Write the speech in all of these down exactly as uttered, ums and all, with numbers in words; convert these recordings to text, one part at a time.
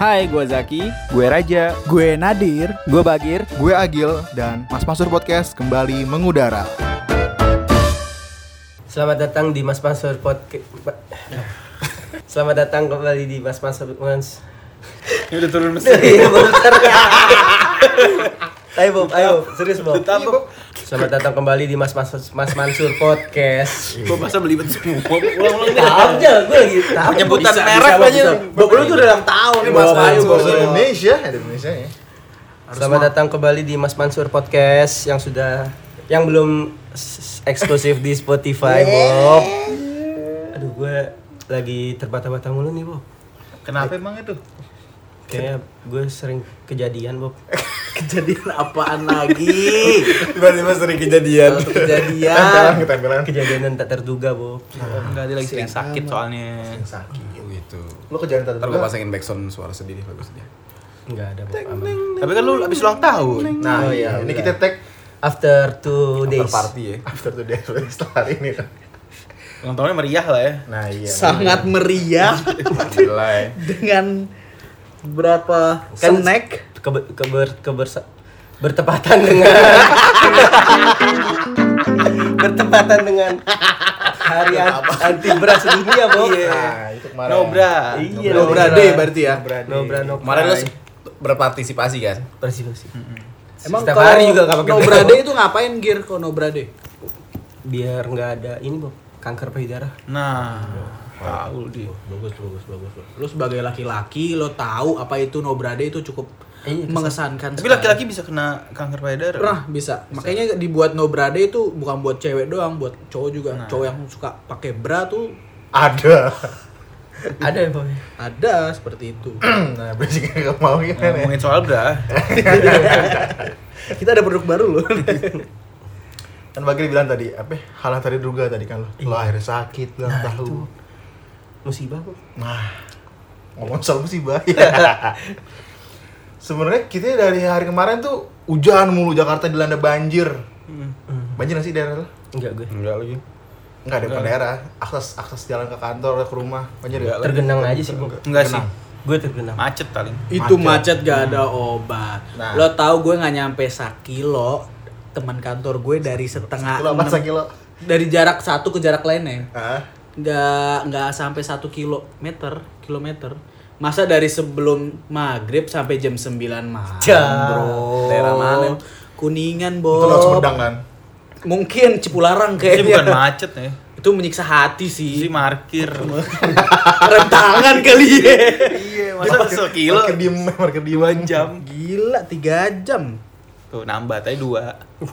Hai, gue Zaki. Gue Raja. Gue Nadir. Gue Bagir. Gue Agil. Dan Mas Mansur Podcast kembali mengudara. Selamat datang di Mas Mansur Podcast. Selamat datang kembali di Mas Mansur Podcast. Ini udah turun mesin. Iya, bentar. Ayo Bob, ayo serius Bob. Selamat datang kembali di Mas Mansur Mas Mansur Podcast. Gue masa belibet semua. Ulang-ulang Tahu aja, gue lagi tahu. penyebutan Bisa, merek bisa, aja. bisa. Bob lu tuh udah ulang tahun nih Mas Mansur. Indonesia, ada Indonesia ya. Selamat datang kembali di Mas Mansur Podcast yang sudah yang belum s- eksklusif di Spotify, Bob. Aduh, gue lagi terbata-bata mulu nih, Bob. Kenapa emang itu? Kayaknya gue sering kejadian, Bob. Kejadian apaan lagi? Tiba-tiba sering kejadian. Kejadian. Tempelan, ketempelan. Kejadian yang tak terduga, Bob. Enggak, dia lagi sering sakit soalnya. Sakit. Oh gitu. Lo kejadian tadi. Ntar gue pasangin backsound suara sedih deh, bagus aja. Enggak ada, Bob. Aman. Tapi kan lu abis ulang tahun. Nah, Oh, iya. iya, Ini udah. kita tag After two days. After party ya. after today setelah hari ini. Ulang tahunnya meriah lah ya. Nah, iya. Sangat meriah Gila ya. dengan berapa Kan- snack. Keber, keber, kebersa- bertepatan dengan bertepatan dengan hari anti beras dunia, Bob. Nah, itu kemarin. Nobra. Iya, Nobra Day berarti ya. Nobra, Nobra. Kemarin lu se- berpartisipasi kan? Partisipasi. Emang Setiap kalau hari juga nggak pakai Nobra beo. Day itu ngapain Gir kalau Nobra Day? Biar nggak ada ini, Bob. Kanker payudara. Nah, tahu dia. Bagus, bagus, bagus. Lu sebagai laki-laki lo tahu apa itu Nobra Day itu cukup Iya, mengesankan. Tapi sekali. laki-laki bisa kena kanker payudara. Pernah bisa. Makanya dibuat Nobra Day itu bukan buat cewek doang, buat cowok juga. Nah. Cowok yang suka pakai bra tuh Ada. Ada ya, Bob? ada seperti itu. Nah, berisik enggak mau Nah, gimana. ngomongin soal bra. Kita ada produk baru loh. Kan Bagir bilang tadi, apa? Hal yang tadi duga tadi kan lo. Lo akhirnya sakit, lo tahu. Musibah, Bob. Nah, ngomong soal musibah ya. Sebenarnya kita dari hari kemarin tuh hujan mulu, Jakarta dilanda banjir. Banjir nggak sih daerah lo? Enggak, gue. Enggak lagi. Enggak ada di daerah. Akses akses jalan ke kantor, ke rumah, banjir ya? Tergenang aja sih, Bob. Enggak sih. Gue tergenang. Macet paling. Itu Macet. macet gak ada obat. Nah. Lo tahu gue nggak nyampe sekilo. Teman kantor gue dari setengah Kilo apa enam- sekilo? dari jarak satu ke jarak lainnya Ah, nggak nggak sampai satu kilometer kilometer. Masa dari sebelum maghrib sampai jam sembilan malam, Jauh. bro. Daerah mana? Kuningan, itu lo Bob. Sumedang kan? Mungkin Cipularang Ini kayaknya. bukan macet ya. Itu menyiksa hati Si sih. markir. Rem tangan kali ya. Iya, masa sekilo Market diem, market diem dua jam. Gila, tiga jam. Tuh nambah tadi dua.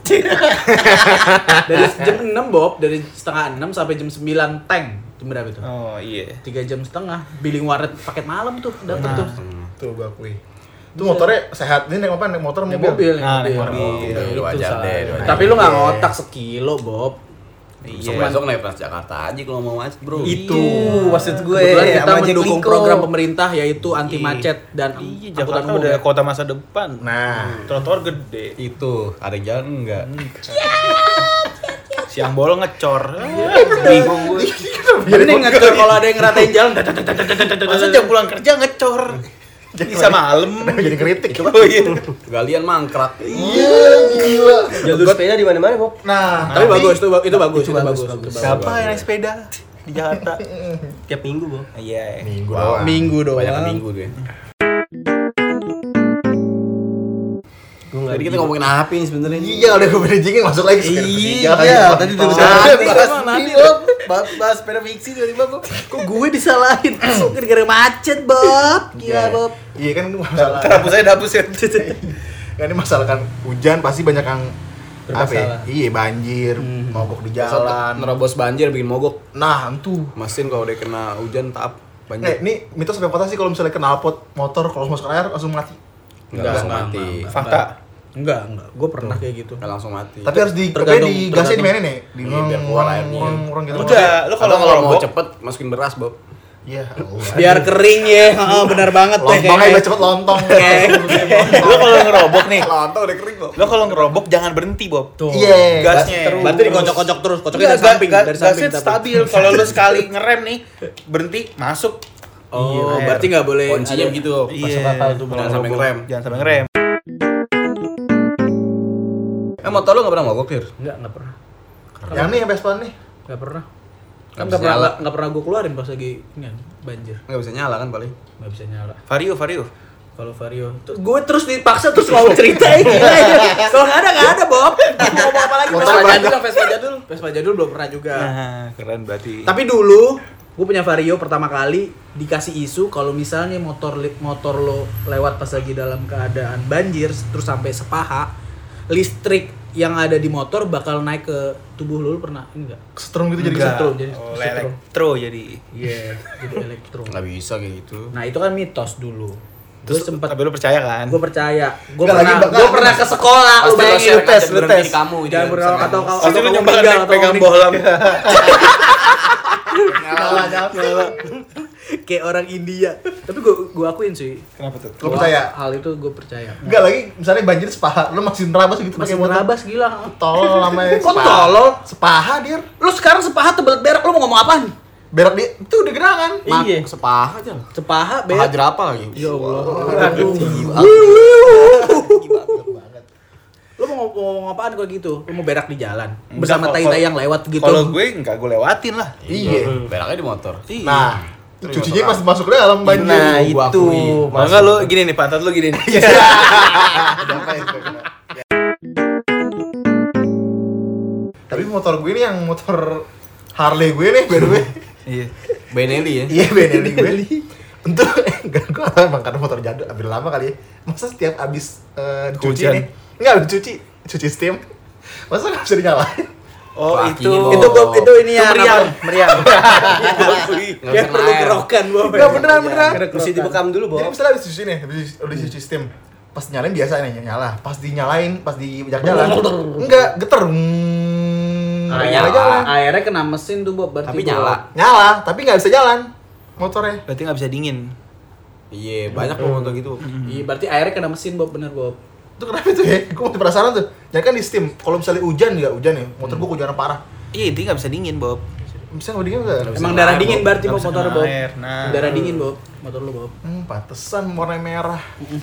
Dari jam enam, Bob. Dari setengah enam sampai jam sembilan tank. Jam berapa itu? Oh iya. Tiga jam setengah. Billing warnet paket malam tuh. Dapet tuh. Tuh gue akui. Itu motornya sehat. Ini naik apa? Naik motor Naik mobil? mobil, Nah, naik naik mobil. mobil. Udah Itu wajar salah. deh. udah wajar. Tapi lu nggak ngotak sekilo, Bob. Besok Iya. besok naik Transjakarta aja kalau mau macet, Bro. Itu maksud gue. Kebetulan kita sama Jack mendukung Liko. program pemerintah yaitu anti Iya. macet dan Iya, angkutan Jakarta umum. udah ya. kota masa depan. Nah, Trotoar gede. Itu ada yang jalan enggak? Siang bolong ngecor. Bingung gue. Mending ngecor kalau ada yang ngeratain jalan. Masa jam pulang kerja ngecor? Bisa malam. kenapa jadi kritik? Oh iya. Galian mangkrak. Iya, gila. Jalur sepeda di mana-mana, Bob. Nah, Tapi bagus, itu itu bagus, Itu itu bagus, bagus. bagus. itu bagus. Siapa yang naik sepeda di Jakarta? Tiap minggu, Bob. Iya. minggu Wow. doang. Minggu Banyak doang. minggu tuh ya. Gue enggak. Jadi kita ngomongin apa nih sebenarnya? Iya, udah gue bridging masuk lagi sekarang. Iya, tadi udah Nanti, nanti bahas, bahas sepeda fiksi tiba-tiba Bob. Kok gue disalahin? Gara-gara macet, Bob. Gila, Bob. Iya kan masalah. Dapus saya dapus ya. Kan ini masalah kan hujan pasti banyak yang apa ya? Bermasalah. Iya, banjir, mogok di jalan. Nerobos banjir bikin mogok. Nah, itu. Mesin kalau udah kena hujan tap Eh, banjir. ini mitos sampai kota sih kalau misalnya knalpot motor kalau masuk air langsung mati. Enggak langsung mati. Fakta. Enggak, enggak. Gue pernah kayak gitu. Enggak langsung mati. Tapi harus di Tergantung- tapi di gasnya di mana tergantung. nih? Di Iya, biar keluar airnya. Orang gitu. Udah, lu Kalau kalau kalau mau ngerobok cepet masukin beras, Bob. Iya. Biar kering ya. Heeh, benar banget tuh. Lontongnya biar cepet lontong. lu kalau ngerobok nih, Lontong udah kering, Bob. lu kalau ngerobok jangan berhenti Bob. Tuh. Iya. Gasnya. Berarti dikocok-kocok terus. Kocoknya Enggak, dari samping, gas- dari samping. gasnya tapi. stabil. Kalau lu sekali ngerem nih, berhenti, masuk. Oh, Iya, berarti nggak boleh Kuncinya ada- begitu. Iya. akal tuh, Jangan sampai ngerem. Jangan sampai ngerem. Eh motor lu nggak pernah mogok, Fir? Enggak, enggak pernah. Yang nih yang Vespa nih. Enggak pernah. Nggak Kan bisa enggak pernah nyala. enggak pernah gue keluarin pas lagi ini kan, banjir. Nggak bisa nyala kan paling. Enggak bisa nyala. Vario, Vario. Kalau Vario, tuh gue terus dipaksa terus ngomong cerita ya gila ya. Kalau nggak ada nggak ada Bob. Mau ngomong apa lagi? Motor Vespa banyak. jadul, Vespa jadul, Vespa jadul belum pernah juga. Nah, keren berarti. Tapi dulu gue punya Vario pertama kali dikasih isu kalau misalnya motor li- motor lo lewat pas lagi dalam keadaan banjir terus sampai sepaha, listrik yang ada di motor bakal naik ke tubuh lo, lo pernah ini enggak? Setrum gitu jadi Enggak. setrum, jadi Oh, setrum. elektro jadi. Iya, jadi elektro. Nggak bisa kayak gitu. Nah, itu kan mitos dulu. Gue Terus sempat tapi lu percaya kan? gue percaya. Gue Nggak, pernah lagi bakal- gue pernah ke sekolah, lu Pasti lo bayangin share lu tes, kaca lu beneran tes. diri kamu, Jangan dia berdoa bisa atau ngomong. kau Pasti lu atau nyoba kau meninggal, atau pegang kau bohlam. nyala nyala. kayak orang India. Tapi gue gue akuin sih. Kenapa tuh? Lo Gua- percaya? Hal itu gue percaya. Enggak lagi misalnya banjir sepaha, lu masih nerabas gitu Masih pakai motor. nerabas gila. Tolol namanya. Kok sepaha. tolol? Sepaha dia. Lu sekarang sepaha tebel berak, lu mau ngomong apaan? Berak dia itu udah gerangan. Mak, Iya. sepaha aja. Sepaha Paha berak. jerapah lagi. Ya Allah. Aduh. Lu mau ngomong, ngomong apaan kalau gitu? Lu mau berak di jalan bersama Enggak, tai-tai kalau- yang lewat gitu. Kalau gue enggak gue lewatin lah. Iya. Beraknya di motor. Nah, cucinya pas masuk ke dalam banjir. Nah, Gua itu. akui. Kalau enggak lu gini nih, pantat lu gini nih. Tapi motor gue ini yang motor Harley gue nih, by the way. Iya. Benelli ya. Iya, Benelli gue. Untuk enggak gue tahu emang karena motor jadul ambil lama kali ya. Masa setiap abis eh, cuci Hujan. nih. Enggak habis cuci, cuci steam. Masa nggak bisa dinyalain? Oh, Lakinya itu. bawa. Itu Bob, itu ini ya meriang, apa? meriang. Nggak Biar bisa perlu naik. gerokan Bob. Enggak beneran beneran. Mesti dibekam dulu, Jadi Bob. misalnya habis cuci nih, habis udah cuci steam. Pas nyalain biasa nih nyala. Pas dinyalain, pas di jalan enggak geter. Hmm, Air- nyala jalan. Airnya kena mesin tuh Bob, berarti Tapi Bob. nyala. Nyala, tapi nggak bisa jalan motornya. Berarti enggak bisa dingin. Iya, banyak kok motor gitu. Iya, berarti airnya kena mesin Bob, bener Bob. Itu kenapa itu ya? Gue masih penasaran tuh. Jadi kan di steam, kalau misalnya hujan nggak hujan ya, motor gue hujan parah. Iya, intinya enggak bisa dingin, Bob. Bisa nggak dingin nggak? Bisa Emang kena darah air, dingin Bob. berarti Nggak Bob bisa motor kena Bob. air, nah. Darah dingin Bob, motor lu Bob. Hmm, pantesan warna merah.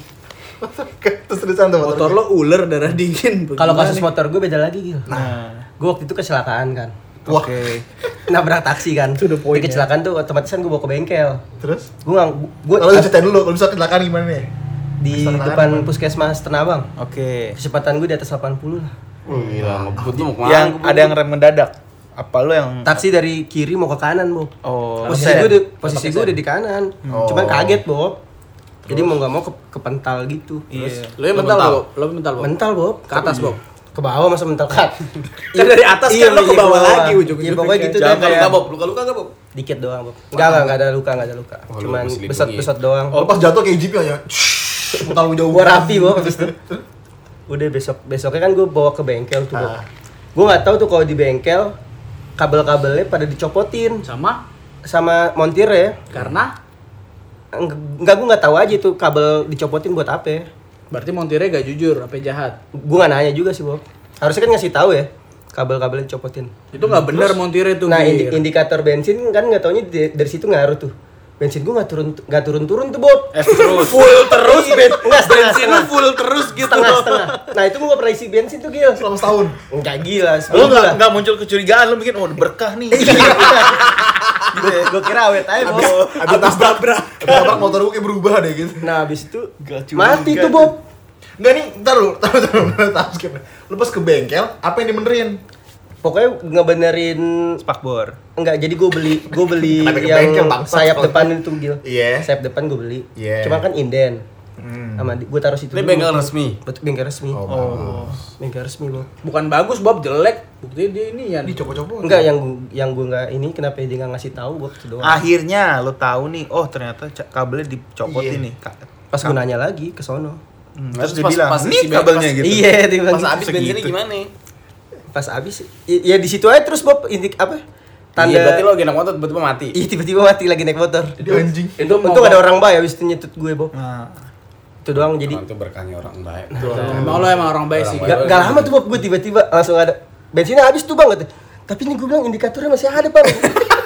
Terus terusan tuh Motor lo ular darah dingin. Kalau Gimana kasus nih? motor gue beda lagi, Gil. Nah, Gue waktu itu kecelakaan kan. Wah, oke. Nabrak taksi kan. Itu the point, Di kecelakaan tuh otomatis kan gue bawa ke bengkel. terus? Gue nggak, gue Kalau ceritain dulu, kalau bisa kecelakaan gimana nih? di Kecelakaan depan gimana? puskesmas Tenabang. Oke. Kecepatan gue di atas delapan puluh lah. Wih, gila, ngebut lu mau kemana? Yang ngebut? ada yang rem mendadak. Apa lu yang Taksi dari kiri mau ke kanan, Bob. Oh, Posisi sen. gue udah, posisi gue udah di kanan. Oh. Cuman kaget, Bob. Jadi mau nggak mau ke, kepental gitu. Iya. Lo yang Lo mental mental? Bob, lo mental Bob. Mental, Bob. Ke atas Bob. Ke bawah masa mental kat. Kan dari atas kan lo ke bawah lagi ujung-ujungnya. Iya, pokoknya gitu Jangan dah luka kayak Bob, luka-luka enggak Bob? dikit doang, Bob. Enggak, enggak, enggak ada luka, enggak ada luka. Oh, lu Cuman masih besot-besot doang. Oh, pas jatuh kayak jeep ya. Mental jauh. Gua rapi, Bob, habis itu. Udah besok besoknya kan gue bawa ke bengkel tuh, Bob. Ah. Gue nggak tahu tuh kalau di bengkel kabel-kabelnya pada dicopotin Sama sama montir ya. karena Enggak, gue nggak tahu aja tuh kabel dicopotin buat apa. berarti montirnya gak jujur, apa jahat. Gue nggak nanya juga sih, Bob. Harusnya kan ngasih tahu ya kabel-kabelnya dicopotin. Itu gak bener montirnya tuh. Nah, indi- Gir. indikator bensin kan nggak taunya di- dari situ ngaruh tuh. Bensin gue nggak turun nggak turun-turun tuh, Bob. Eh, terus. full terus ben Enggak, setengah, bensin lu setengah. full terus gitu. Setengah setengah. Nah itu gue nggak pernah isi bensin tuh, Gil. Selama setahun. Enggak gila. Lu enggak enggak muncul kecurigaan, lu mikir oh berkah nih. Gue kira awet aja, Bob. Abis tabrak. Abis tabrak motor gue kayak berubah deh gitu. Nah, habis itu Gak curiga. mati tuh, Bob. Enggak nih, ntar lu, ntar lu, ntar lu, ntar lu, skip. Lu pas ke bengkel, apa yang dibenerin? Pokoknya ngebenerin Spakbor. enggak, jadi gue beli gue beli Kenapa ke yang bengkel, bangsat, sayap kalau- depan itu, Gil. Iya. Sayap depan gue beli. Iya. Cuma kan inden. Hmm. Sama gue taruh situ. Ini dulu. bengkel resmi. Betul, bengkel resmi. Oh, bagus. Bengkel resmi, Bob. Bukan bagus Bob, jelek. Buktinya dia ini ya. Ini coba-coba. Enggak, yang gua- yang gue enggak ini kenapa dia enggak ngasih tahu, Bob, itu doang. Akhirnya lu tahu nih, oh ternyata ca- kabelnya dicopotin Iya. nih. Ka- Pas gue nanya lagi ke sono. Hmm, Terus terus dia pas- bilang, pas "Nih isi ben- kabelnya pas- gitu." Iya, dia bilang Pas gitu. habis bensinnya gimana? Pas habis i- ya di situ aja terus, Bob, intik apa? Tanda Iya, berarti lo lagi naik motor tiba-tiba mati. Ih, tiba-tiba mati lagi naik motor. Jadi anjing. Itu mau Untung ada orang baik habis itu nyetut gue, Bob. Nah, Itu doang jadi Orang itu berkahnya orang baik. Emang lo emang orang baik Orang sih. baik. Gak, gak lama tuh, Bob, gue tiba-tiba langsung ada bensinnya habis tuh, Bang, katanya. Tapi ini gue bilang indikatornya masih ada, Bang.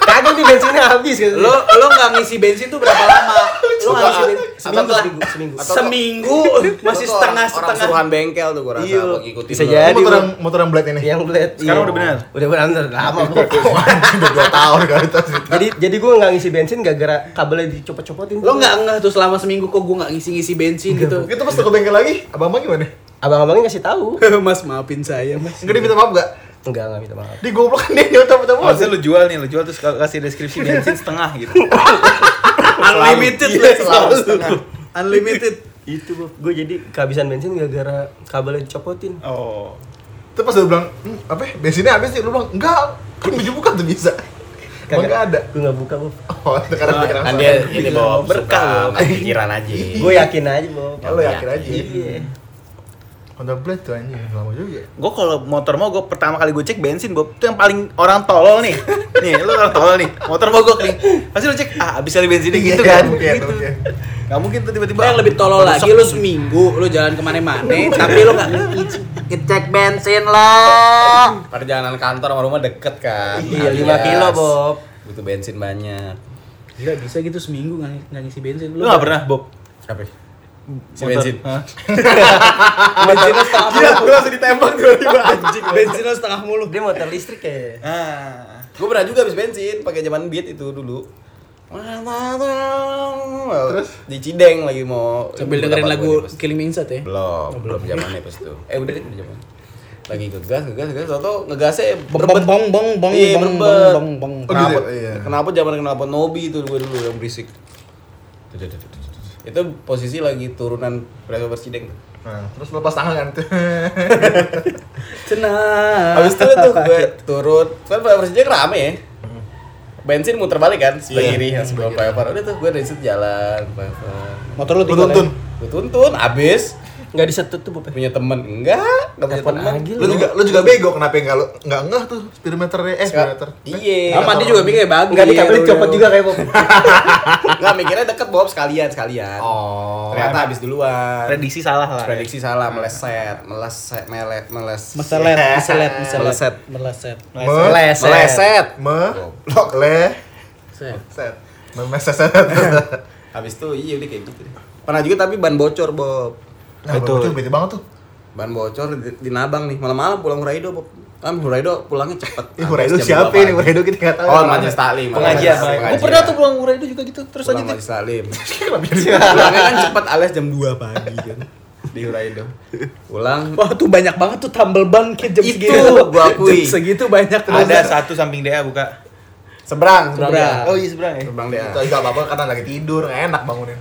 Kagak nih bensinnya habis kan. Lo lo nggak ngisi bensin tuh berapa lama? Lo nggak ngisi bensin seminggu, setelah seminggu, seminggu. seminggu masih Itu tuh setengah orang, orang setengah. suruhan bengkel tuh gua rasa Iya. gua ngikutin. Bisa lu. jadi. Motor yang motor yang blade ini. Yang blade. Sekarang iya. udah benar? Udah benar lama kok. Anjing udah dua tahun kali itu cerita. Jadi jadi gue nggak ngisi bensin gara-gara kabelnya dicopot-copotin. Lo nggak ngeh tuh selama seminggu kok gue nggak ngisi-ngisi bensin gitu. Gitu pas ke bengkel lagi, abang-abang gimana? Abang-abangnya ngasih tahu. Mas maafin saya mas. Enggak diminta maaf enggak? Enggak, enggak minta maaf. Di goblok kan dia nyota-nyota Maksudnya lu jual nih, lu jual terus kasih deskripsi bensin setengah gitu. Unlimited Iya, lah selalu selalu. Unlimited. Itu Bob, gue jadi kehabisan bensin gara-gara kabelnya dicopotin. Oh. Terus pas dia bilang, hm, apa ya, bensinnya habis sih? Lu bilang, enggak, kan baju bukan tuh bisa. Emang enggak ada? Gue nggak buka Bob. Oh, sekarang pikiran Kan salah. dia ini bawa Berkah, berkah pikiran aja. Gue yakin aja Bob. Ya, lu yakin aja. Iya. Honda Blade tuh anjing, lama juga. Gue kalau motor mau gue pertama kali gue cek bensin, Bob. Itu yang paling orang tolol nih. Nih, lu orang tolol nih. Motor mogok nih. Pasti lu cek, ah habis kali bensinnya gitu Iya, kan. mungkin, Gitu. mungkin. Gak mungkin tuh tiba-tiba. Yang lebih tolol lagi lu seminggu lu jalan kemana-mana tapi lu nggak ngecek bensin lo. Perjalanan kantor sama rumah deket kan. Iya, lima Alias kilo Bob. Butuh bensin banyak. Gila bisa gitu seminggu nggak nggak ngisi bensin. Lu gak pernah, Bob? Apa? Si Motor. bensin. Hah? bensinnya setengah Gila, mulu. gue langsung ditembak tiba-tiba anjing. Bensinnya setengah mulu. Dia motor listrik ya. Ah. Gue pernah juga habis bensin pakai zaman Beat itu dulu. Terus di Cideng lagi mau Sambil dengerin lagu Killing Me Inside ya. belum belum zamannya pas itu eh udah udah zaman lagi ngegas ngegas ngegas atau ngegasnya Bong berbet bong bong bong Iya, bong berbet. bong bong. Oh, kenapa gitu, iya. kenapa zaman kenapa Nobi itu gue dulu yang berisik itu posisi lagi turunan flyover Cideng tuh. Nah, terus lepas tangan kan tuh. Cenah. Habis itu tuh gue turun kan flyover Cideng rame ya bensin muter balik kan sebelah Iya, kiri yang sebelum flyover udah tuh gue dari situ jalan flyover Motor lu Lu tinggal. tuntun. gue tuntun abis Enggak disetut tuh Bob. punya temen enggak enggak punya Telepon temen Agil. Lu juga lu juga bego kenapa enggak lu enggak ngeh tuh speedometernya eh Sekarang- speedometer. iya Sama dia juga mikir bagus. Enggak dikabelin copot juga kayak Bob. enggak mikirnya deket Bob sekalian sekalian Oh. ternyata habis duluan Prediksi salah lah. prediksi salah meleset meleset melet meles Meselet, meselet, meselet, Meleset. meleset. Me- Meleset. meleset Me lok le Set. set. Memeseset. habis itu iya udah kayak gitu pernah juga tapi ban bocor Bob Nah, itu bete banget tuh. ban bocor di, di Nabang nih malam-malam pulang Huraido Bob kan Huraido pulangnya cepet Ih, Huraido siapa ini? Huraido kita enggak tahu. oh Majelis Taklim Pengajian, Pengajian. Gue pernah tuh pulang Huraido juga gitu. Terus pulang aja deh. Majelis Taklim pulangnya kan cepet alias jam dua pagi kan di Huraido pulang Wah tuh banyak banget tuh tambel ban kayak jam Itu, segitu. gua akui. Jam segitu banyak tuh. Ada satu samping D A buka. seberang Seberang. Oh iya seberang ya. seberang dia Itu enggak apa-apa karena lagi tidur, nggak enak bangunin.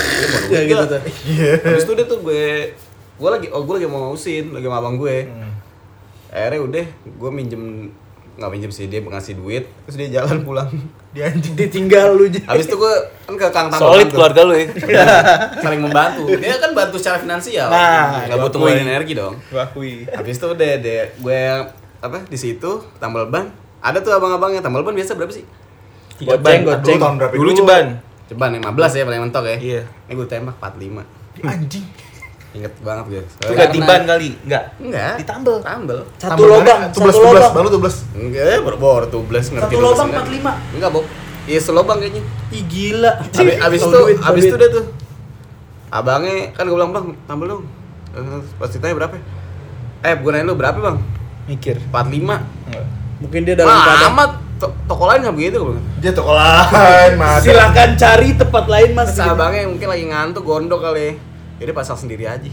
Ya gitu tuh. habis itu dia tuh gue gue lagi oh gue lagi mau ngusin lagi sama abang gue akhirnya udah gue minjem nggak minjem sih dia ngasih duit terus dia jalan pulang Dia anjing. Ditinggal lu. habis itu gue kan ke Kang Tambal Solid tuh. keluarga lu ya. saling membantu dia kan bantu secara finansial Nah, nggak gua butuh akui. ngeluarin energi dong Gua akui. habis itu udah deh gue apa di situ tambal ban ada tuh abang-abangnya tambal ban biasa berapa sih Goceng, Dulu goceng. tahun berapa Dulu ceban. ceban lima belas ya paling mentok ya Iya. ini gue tembak empat puluh lima Anjing. inget banget gue Itu ganti ban kali. Enggak. enggak Ditambel. tambel Satu lobang, tubles satu tubles, lobang. baru tubles. enggak berbor tuh belas ngerti Satu tubles lobang enggak? empat puluh lima. enggak Bob iya selobang kayaknya Ih gila. abis, abis Tahu itu duit, tahu abis duit. itu dia tuh abangnya kan gue bilang bang tambel dong Eh, pas ditanya berapa eh gue nanya lu berapa bang Mikir. empat puluh lima Enggak. Mungkin dia dalam Wah, keadaan. amat To- toko lain nggak begitu gue bilang. Dia toko lain, Mas. Silakan cari tempat lain mas. Terus abangnya mungkin lagi ngantuk gondok kali jadi pasang sendiri aja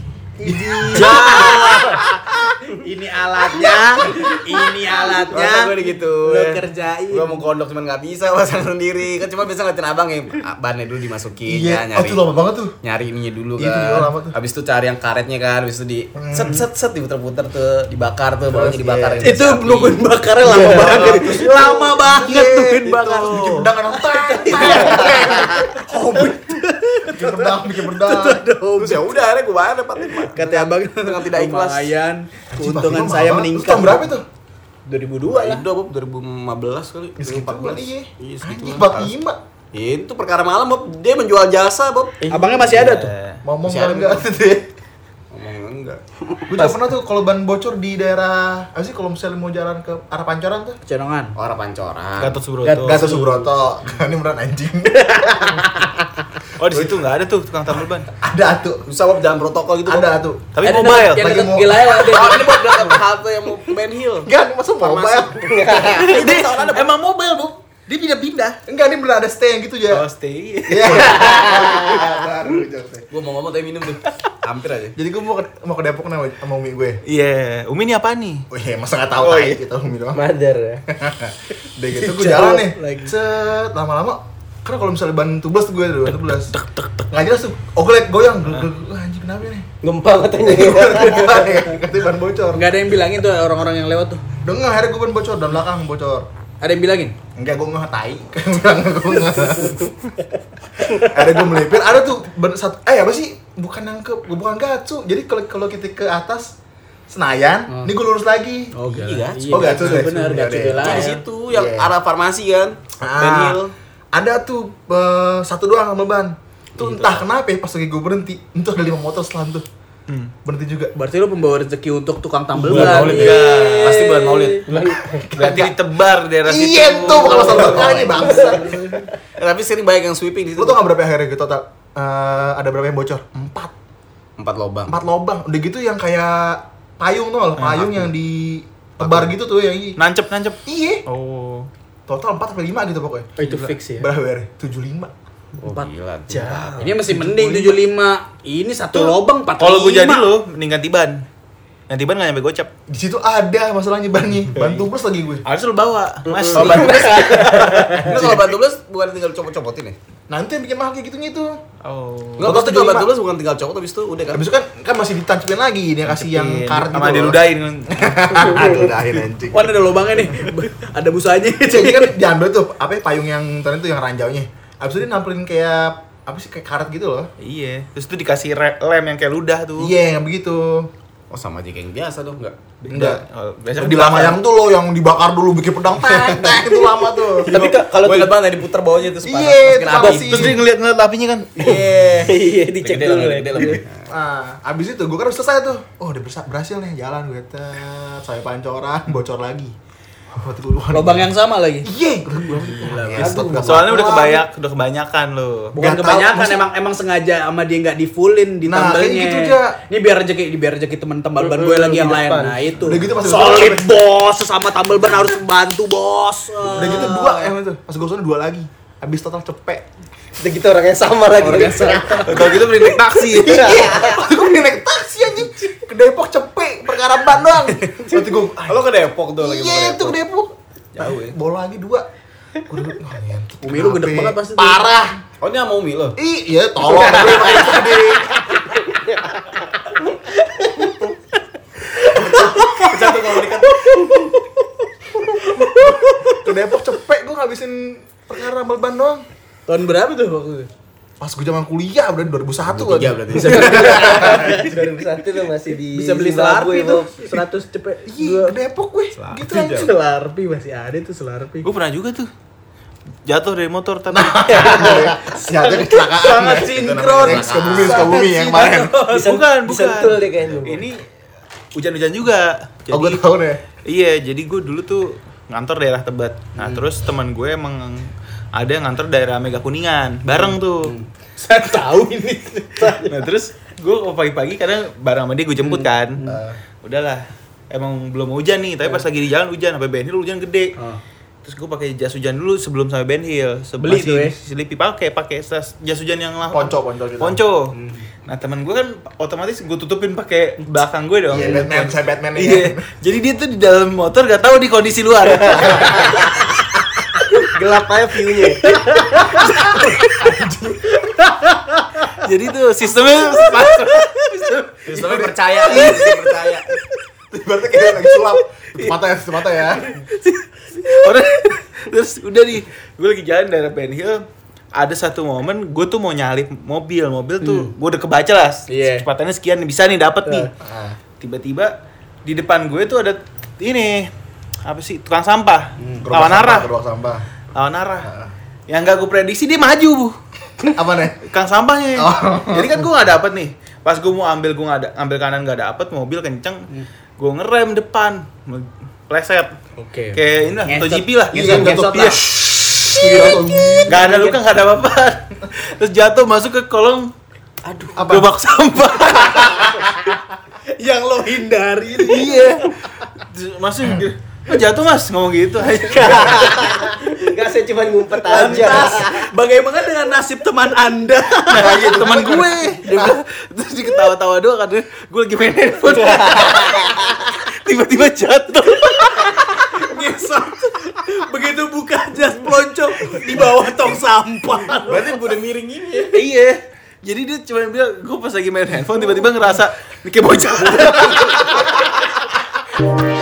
Ini alatnya, ini alatnya. masa gue gitu Lo kerjain. gue mau gondok cuman nggak bisa pasang sendiri kan cuma biasa ngeliatin abang ya ah, bannya dulu dimasukin Iya, ya oh nyari itu lama banget tuh. nyari ininya dulu Iya, itu kan juga lama tuh. habis itu cari yang karetnya kan habis itu di set set set diputer-puter tuh dibakar tuh bawahnya Terus, dibakar iya. yang Itu disiapin. nungguin bakarnya lama Iya. banget. Lama banget Iya, nungguin itu. bakar. Bikin pedang kan. Bikin pedang, bikin pedang. terus ya udah akhirnya gue bayar dapat lima Kata abang dengan tidak ikhlas lumayan. Keuntungan Anjing, saya mahal banget. meningkat. Terus tahun berapa itu? dua ribu dua lah. Itu Bob dua ribu lima belas kali Ya, segitu kali ya. Iya Anjing, segitu empat puluh lima. itu perkara malam Bob dia menjual jasa Bob Abangnya masih ada tuh. Ngomong Masih kan ada, enggak Bang. tuh ya. ngomong enggak Gue juga pernah tuh kalau ban bocor di daerah apa sih kalau misalnya mau jalan ke arah Pancoran tuh. Cenongan. Orang Pancoran. Gatot Subroto. Gat- Gatot Subroto. Ini beneran anjing. Oh di situ nggak ada tuh tukang tambal ban. Ada tuh. Susah Bob, jalan protokol gitu. Bob. Ada tuh. Tapi Ada mobile. Yang lagi dekat mau- Gilaya ada. Oh, ini buat dekat halte yang mau ke Ben Hill. Enggak, ini masa mobile. Dia emang mobile bu. Dia pindah-pindah. Enggak, ini beneran ada stay yang gitu ya. Oh stay. Iya. Baru jokesnya. Gua mau ngomong tapi minum tuh. Hampir aja. Jadi gue mau ke, mau ke Depok nih sama- sama Umi gue. Iya. Umi ini apa nih? Wih, masa nggak tahu Oh, tai iya. kita Umi doang. Mother ya. Udah gitu gue jalan nih. Lagi. Set lama-lama karena kalau misalnya ban tubeless tuh gue tuh, ban tubeless. Nggak jelas tuh. Oglek goyang. Glek, glek. Wah, anjing kenapa nih? Gempa katanya. Katanya ban bocor. Enggak ada yang bilangin tuh orang-orang yang lewat tuh. Dengar akhirnya gue ban bocor dan belakang bocor. Ada yang bilangin? Enggak, gue nggak tai. Bilang gue nggak. Ada gue melipir. Ada tuh ban satu. Eh apa sih? Bukan yang ke, bukan Gatsu. Jadi kalau kalau kita ke atas Senayan, Hmm. ini gue lurus lagi. Oh, Iya, iya. Oh, Gatsu deh. Bener, Iya Gatsu deh. Gilaya. Di situ yang Iya. arah farmasi kan. Ben Ah, Hill. ada tuh eh, satu doang sama ban. Tuh entah kenapa ya pas lagi gue berhenti, itu ada lima motor setelah tuh. Hmm. Berhenti juga. Berarti lu pembawa rezeki untuk tukang tambel Bulan ban. Maulid, Iya. ya. Pasti bulan Maulid. Berarti ditebar daerah situ. Iya tuh bukan masalah berkali bangsa. Eh, tapi sering banyak yang sweeping di situ. Lu tau gak berapa akhirnya gitu total? Eh, ada berapa yang bocor? Empat. Empat lobang. Empat lobang. Udah gitu yang kayak payung tuh, loh, payung yang di tebar gitu tuh yang i- Nancep nancep. Iya. Oh. Total empat sampai lima gitu pokoknya. Oh, itu fix ya. Berapa ya? tujuh puluh lima. Oh, Empat gila. Jauh. Ini masih mending tujuh puluh lima. Ini satu Tuh, lobang empat puluh lima. Kalau gue jadi lo, mending ganti ban. Ganti ban nggak nyampe gocap. Di situ ada masalahnya bannya. Ban tubeless lagi gue. Harus lo bawa. Mas. Kalau ban tubeless, lu kalau ban tubeless bukan tinggal copot-copotin ya? Nanti yang bikin mahal kayak gitunya itu. Oh. Enggak, pasti kalau ban tubeless bukan tinggal copot habis itu udah kan. Habis itu kan kan masih ditancapin lagi, dia kasih yang karet gitu. sama loh. diludahin. Diludahin anjing. Wah, ada lubangnya nih. Ada busanya. Jadi kan diambil tuh apa ya, payung yang tadi tuh yang ranjaunya. Habis itu dia nampilin kayak apa sih kayak karet gitu loh. Iya. Terus itu dikasih re- lem yang kayak ludah tuh. Iya, yang begitu. Oh, sama aja kayak yang biasa dong, enggak? Enggak. Oh, biasanya Di lama yang tuh loh yang dibakar dulu bikin pedang tek tek itu lama tuh. Tapi ka- kalau Gue ingat banget yang diputer bawahnya terus panas, Iya, masukin terus api. masih- Terus dia ngeliat-ngeliat apinya kan. Iya. iya dicek Gede dulu. lah, ya. gede lah. Nah, abis itu gue kan udah selesai tuh. Oh, udah bersa- berhasil nih jalan gue tet. Saya pancoran, bocor lagi. Waktu itu, wah, Lubang yang sama lagi. Iya, gue Soalnya udah kebanyak, udah kebanyakan lo. Bukan Nggak tahu, kebanyakan, maksud- emang emang sengaja sama dia nggak di fullin di Nah, tambelnya. kayak gitu, Ja. Ini biar rezeki, biar rezeki teman tambal ban gue lagi yang di lain. depan. Nah, itu. Udah gitu pas solid bos, sesama tambal ban harus bantu bos. Udah gitu dua yang itu. Pas gue sana dua lagi. Abis total cepet. Udah gitu orang yang sama lagi. Orang yang sama. Kalau gitu beli naik taksi. Iya, waktu gue naik taksi anjing ke Depok cepet perkara ban doang. Waktu gue, Lo ke Depok tuh lagi. iya itu ke Depok. Jauh ya. Bola lagi dua. Gue duduk, wah ngentot. Umi lu gede kenapa banget ya? pasti tuh. Parah. Oh, ini sama Umi lo. Ih, iya tolong tapi emang itu gede. Pecah tuh kalau dikata. Ke Depok cepet gue ngabisin perkara tambal ban doang. Tahun berapa tuh waktu itu? Pas gue zaman kuliah berarti dua ribu satu Tiga kan. berarti. dua ribu satu tuh masih di Bisa beli Zimbabwe, Selarpi tuh. Bob. seratus cepet. Iya, ke Depok gue. Gitu aja. Selarpi masih ada tuh Selarpi. Gue pernah juga tuh. Jatuh dari motor tapi Siapa kecelakaan. Sangat ya. sinkron. Yang Sukabumi, Sukabumi yang kemarin. Bisa, bukan, disentul bukan. deh kayaknya. Ini hujan-hujan juga. Oh, gue tau nih. Iya, jadi gue dulu tuh ngantor daerah Tebet. Nah, terus teman gue emang ada yang ngantor daerah Mega Kuningan, bareng tuh. Saya tahu ini. Nah, terus gue pagi-pagi kadang bareng sama dia gue jemput kan. Udahlah, emang belum hujan nih, tapi pas lagi di jalan hujan, sampai Ben Hill hujan gede. Oh. Terus gue pakai jas hujan dulu sebelum sampai Ben Hill. Se- Beli masih tuh ya? Sleepy pakai, pakai jas jas hujan yang lah. Ponco, ponco gitu. Ponco. Nah, teman gue kan otomatis gue tutupin pakai belakang gue dong. Iya, Batman, saya Batman ya. Iya. Jadi dia tuh di dalam motor gak tahu di kondisi luar. Gelap aja view-nya. Jadi tuh sistemnya sistem- Sistemnya percaya, sistem percaya. Berarti kayak lagi sulap. Tutup mata ya, tutup mata ya. orang terus udah nih gue lagi jalan daerah Ben Hill, ada satu momen gue tuh mau nyalip mobil mobil tuh gue udah kebaca lah Iya. kecepatannya sekian nih, bisa nih dapat nih. Ah. Tiba-tiba di depan gue tuh ada ini apa sih tukang sampah Gerobak lawan sampah, arah gerobak sampah. lawan arah Ah. yang gak gue prediksi dia maju bu Apa nih? tukang sampahnya. Oh. Jadi kan gue nggak dapet nih Pas gue mau ambil, gue nggak ada, ambil kanan nggak dapet, mobil kenceng, gue ngerem depan, pleset. Oke. Kayak ini lah, Ngesot. MotoGP lah. Ngesot, Iya, ngesot iya. lah. Gak ada luka, gak ada apa-apa. Terus jatuh masuk ke kolong, aduh, Apa? gerobak sampah. Yang lo hindari. Iya. Terus masuk dia, "Oh, jatuh mas," ngomong gitu aja. Enggak, saya cuma ngumpet aja. Lantas, bagaimana dengan nasib teman Anda? Nah, iya, teman gue. Dia bilang, terus dia ketawa-tawa doang kan, gue lagi main handphone. Tiba-tiba jatuh. Ngesot. Begitu buka jas pelonco di bawah tong sampah. Berarti udah miring ini ya? Iya. Jadi dia cuma bilang, gue pas lagi main handphone tiba-tiba ngerasa ini kayak bocah.